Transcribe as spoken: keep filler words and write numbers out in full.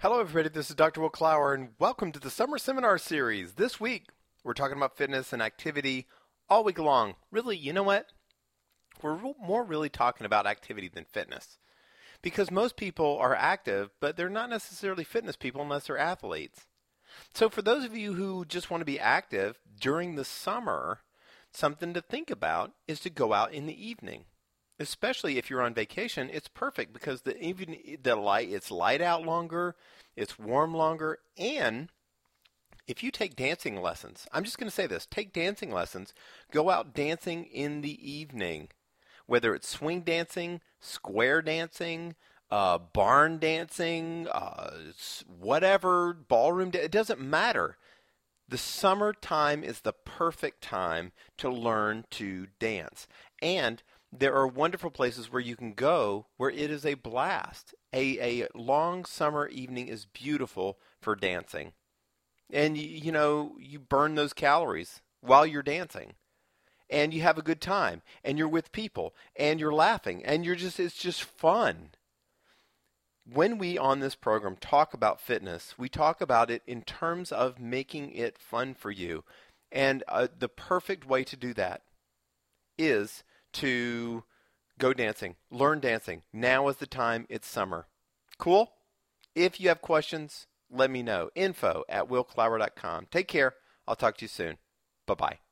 Hello, everybody. This is Doctor Will Clower, and welcome to the Summer Seminar Series. This week, we're talking about fitness and activity all week long. Really, you know what? We're more really talking about activity than fitness. Because most people are active, but they're not necessarily fitness people unless they're athletes. So for those of you who just want to be active during the summer, something to think about is to go out in the evening. Especially if you're on vacation, it's perfect because the even the light it's light out longer, it's warm longer, and if you take dancing lessons, I'm just going to say this, take dancing lessons, go out dancing in the evening, whether it's swing dancing, square dancing, uh, barn dancing, uh, whatever, ballroom, it doesn't matter. The summertime is the perfect time to learn to dance. And there are wonderful places where you can go where it is a blast. A, a long summer evening is beautiful for dancing. And, you, you know, you burn those calories while you're dancing. And you have a good time. And you're with people. And you're laughing. And you're just, it's just fun. When we on this program talk about fitness, we talk about it in terms of making it fun for you. And uh, the perfect way to do that is to go dancing, learn dancing. Now is the time. It's summer. Cool? If you have questions, let me know. Info at will clower dot com. Take care. I'll talk to you soon. Bye-bye.